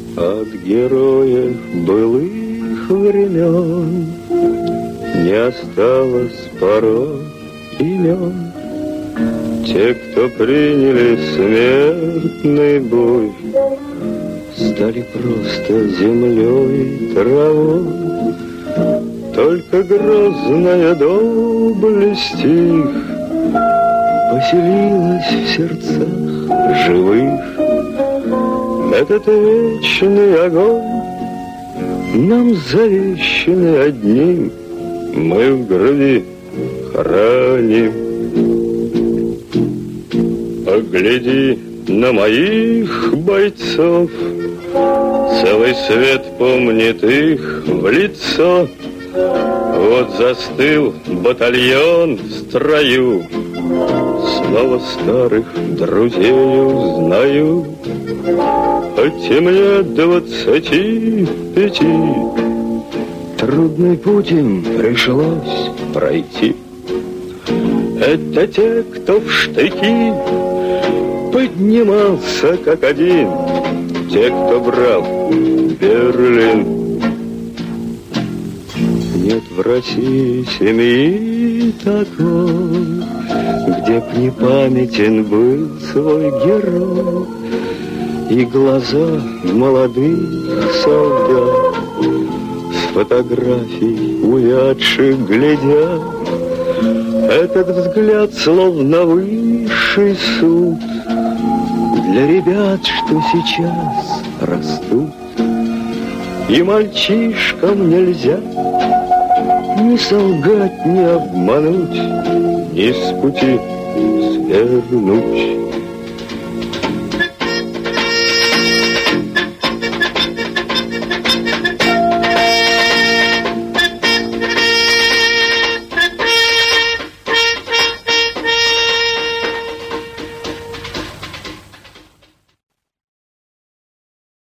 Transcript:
От героев былых времен не осталось порой имен. Те, кто приняли смертный бой, стали просто землей и травой. Только грозная доблесть их поселилась в сердцах живых. Этот вечный огонь нам завещанный одним мы в груди храним. Погляди на моих бойцов, целый свет помнит их в лицо. Вот застыл батальон в строю, снова старых друзей узнаю. Хоть мне 25, трудный путь им пришлось пройти. Это те, кто в штыки поднимался как один, те, кто брал Берлин. Нет в России семьи такой, где б не памятен был свой герой. И глаза молодых солдат с фотографий увядших глядят. Этот взгляд словно высший суд для ребят, что сейчас растут. И мальчишкам нельзя ни солгать, ни обмануть, ни с пути свернуть.